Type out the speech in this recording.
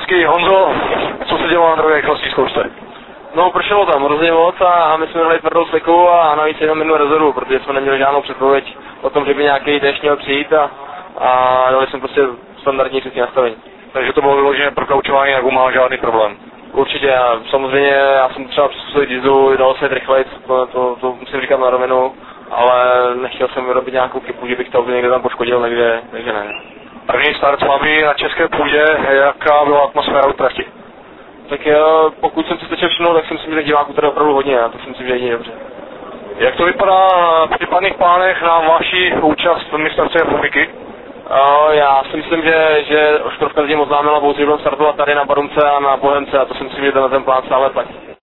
Hezký. Honzo, co se dělo na druhé rychlostní zkoušce? No, pršelo tam hrozně moc a my jsme měli tvrdou sliku a navíc jenom jednu rezervu, protože jsme neměli žádnou předpověď o tom, že by nějaký déšť měl přijít a dali jsme prostě standardní řecky nastavení. Takže to bylo vyloženě pro kaučování na gumách žádný problém. Určitě, a samozřejmě já jsem třeba přizpůsobit jízdu, dalo se rychlejc, to musím říkat na rovinu, ale nechtěl jsem vyrobit nějakou chybu, že bych to někde tam poškodil, takže ne. První start s vámi na české půdě, jaká byla atmosféra u trati? Tak jo, pokud jsem si stačil všimnout, tak si myslím, že diváků tady opravdu hodně a to si myslím, že jedině dobře. Jak to vypadá v případných plánech na vaši účast v mistrovství republiky? Já si myslím, že Oštrovka zatím oznámila pouze, že budeme startovat tady na Barunce a na Bohemce a to si myslím, že ten plán stále platí.